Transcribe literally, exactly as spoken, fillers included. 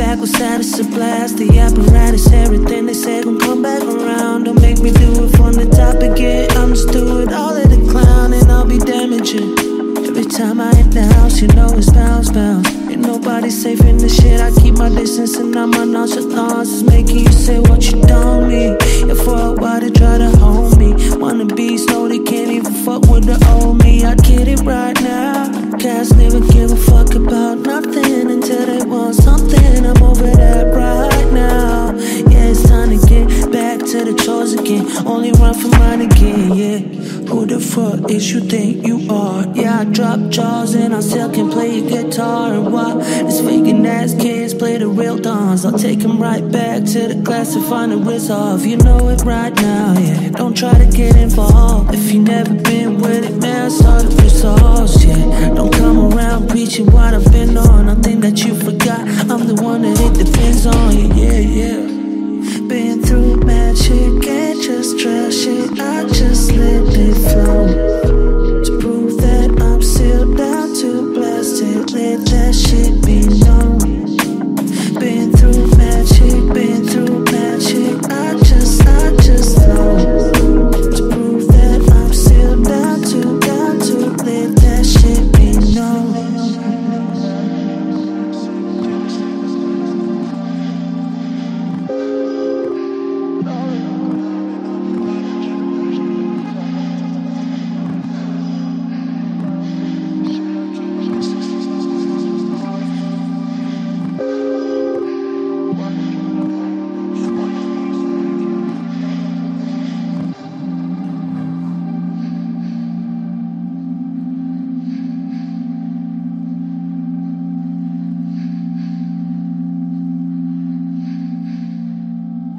back with status, a blast. The apparatus, everything they say gon' come back around. Don't make me do it from the top again. I'm just doing all of the clown and I'll be damaging. Every time I hit the house, you know it's bounce, bounce. Ain't nobody safe in this shit. I keep my distance and now my nonchalance is making you say what you don't mean. Yeah, for a while they try to hold me. Wanna be slow, they can't even fuck with the old me. I get it right now. Cats never give a fuck about nothing until they want something. I'm over that right now. Yeah, it's time to get back to the chores again. Only run for mine again, yeah. Who the fuck is you think you are? Yeah, I drop jaws and I still can play guitar. And why these faking ass kids play the real dons? I'll take them right back to the class and find the resolve. You know it right now, yeah. Don't try to get involved if you never been with it, man. I saw the results, yeah. Don't come around preaching what I've